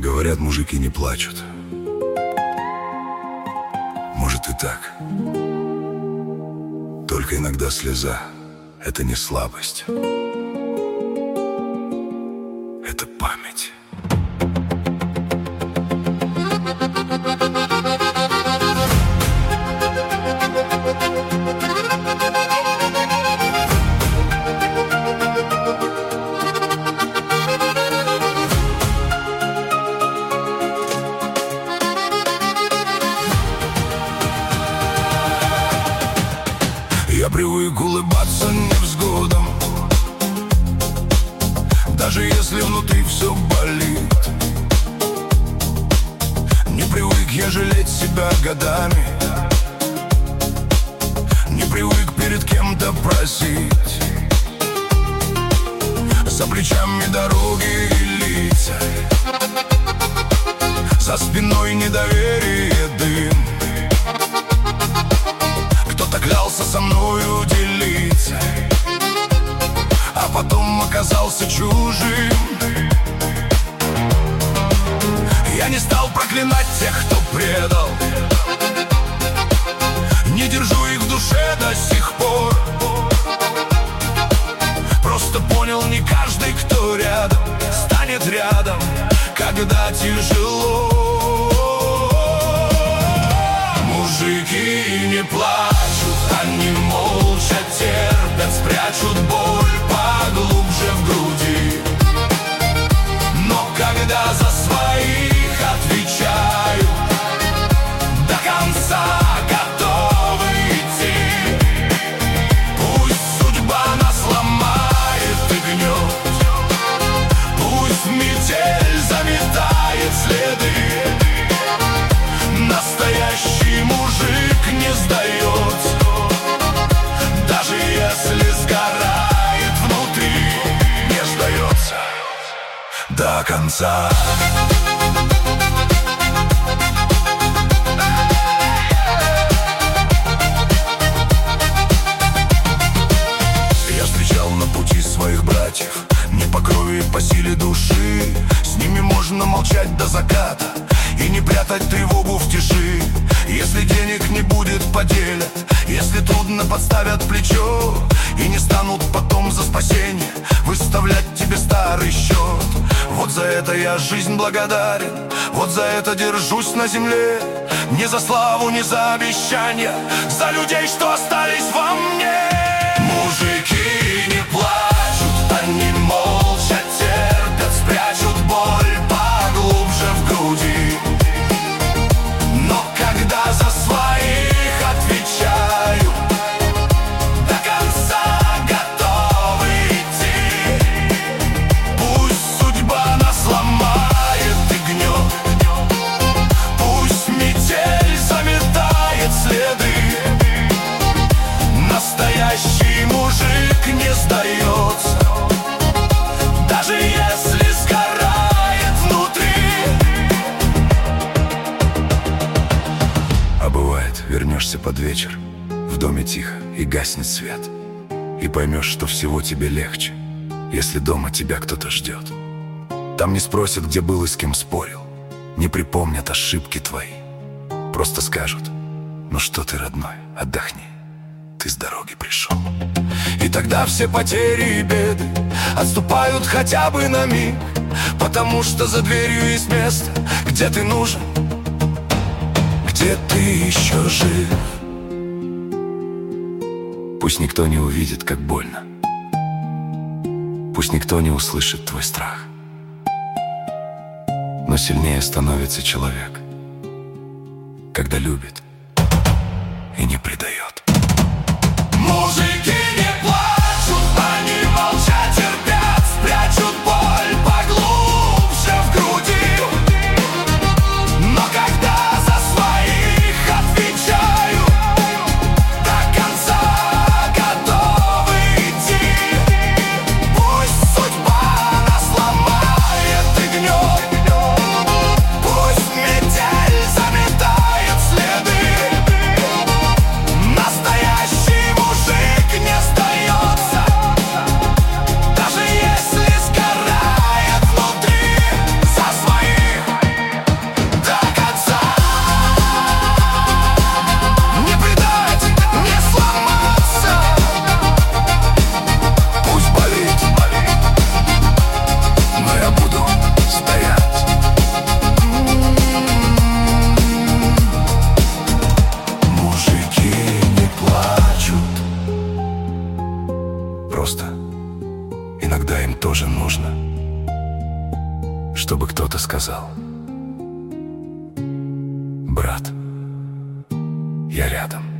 Говорят, мужики не плачут. Может и так. Только иногда слеза — это не слабость. Это память. Я привык улыбаться невзгодам, даже если внутри все болит. Не привык я жалеть себя годами, не привык перед кем-то просить. За плечами дороги и лица, за спиной недоверие, дым. Кто-то клялся со мною делиться, а потом оказался чужим. Я не стал проклинать тех, кто предал, не держу их в душе до сих пор. Просто понял, не каждый, кто рядом, станет рядом, когда тяжело. Мужики не плачут, они молча терпят, спрячут боль поглубже в груди. Но когда за своих отвечают, до конца готовы идти. Пусть судьба нас ломает и гнет, пусть метель заметает следы. Настоящий мужик не сдается, даже если сгорает внутри, не сдается до конца. Я встречал на пути своих братьев, не по крови, по силе души. С ними можно молчать до заката и не прятать тревогу в тиши. Если денег не будет, поделят, если трудно, подставят плечо. И не станут потом за спасение выставлять тебе старый счет. Вот за это я жизнь благодарен, вот за это держусь на земле. Не за славу, не за обещания, за людей, что остались во мне. Мужики не плачут, они молча терпят, спрячут боль поглубже в груди. Но когда за своих отвечаю, до конца готовы идти. Пусть судьба нас ломает и гнет, пусть метель заметает следы. Настоящий мужик не сдается, даже если сгорает внутри. А бывает, вернешься под вечер, в доме тихо и гаснет свет, и поймешь, что всего тебе легче, если дома тебя кто-то ждет. Там не спросят, где был и с кем спорил, не припомнят ошибки твои, просто скажут: ну что ты, родной, отдохни, ты с дороги пришел. И тогда все потери и беды отступают хотя бы на миг, потому что за дверью есть место, где ты нужен, где ты еще жив. Пусть никто не увидит, как больно, пусть никто не услышит твой страх, но сильнее становится человек, когда любит и не предает. Мужики не плачут, они молча терпят, спрячут боль поглубже в груди. Но когда за своих отвечаю, до конца готовы идти. Пусть судьба нас ломает и гнет, пусть метель заметает следы. тоже нужно, чтобы кто-то сказал: брат, я рядом.